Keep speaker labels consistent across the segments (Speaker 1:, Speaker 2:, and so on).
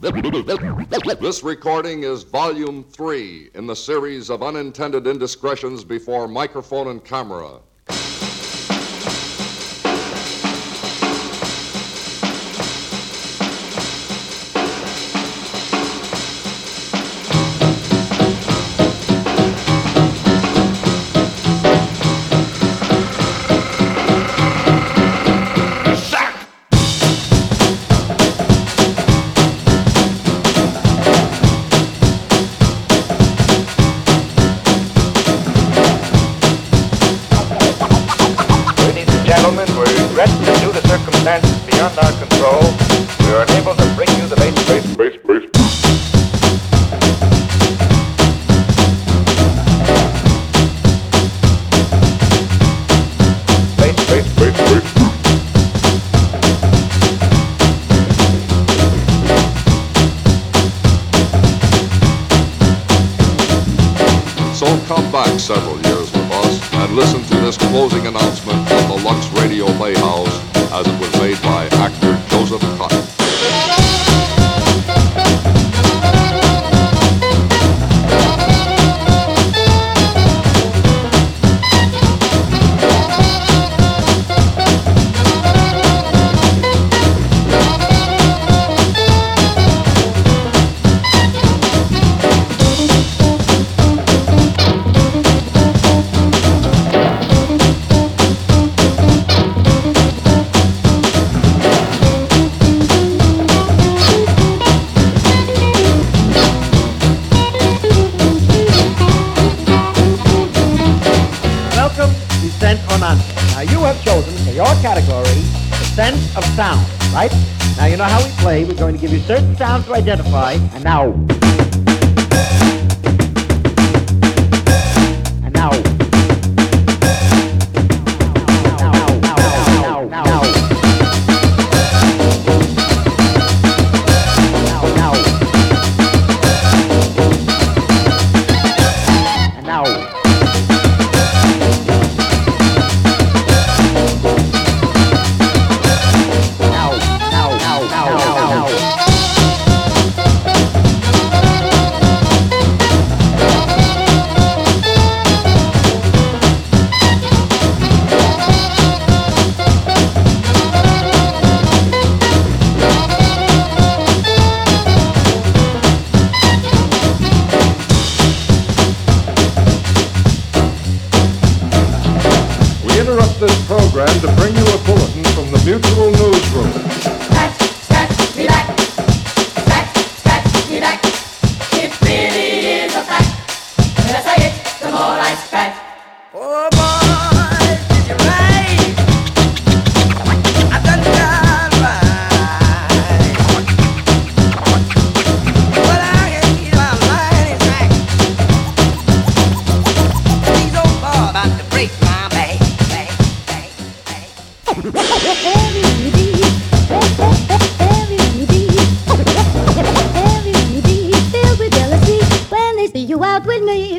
Speaker 1: This recording is Volume 3 in the series of unintended indiscretions before microphone and camera.
Speaker 2: Beyond our control, we are unable to bring you the base.
Speaker 1: So come back several years with us and listen to this closing announcement from the Lux Radio Playhouse as it was made by actor Joseph Cotton.
Speaker 3: Now you have chosen for your category the sense of sound, right? Now you know how we play. We're going to give you certain sounds to identify, and now.
Speaker 1: This program to bring you a bulletin from the Mutual Newsroom.
Speaker 4: Scratch me back. Scratch me back. It really is a fact. The less I hit, the more I scratch.
Speaker 5: Oh boy, did you right? I done right. But I can keep my mind intact. These old boys about to break my back.
Speaker 6: Filled with jealousy when they see you out with me.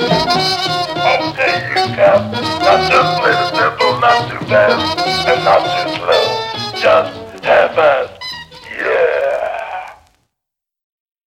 Speaker 2: Not just play the tempo, not too fast, and not too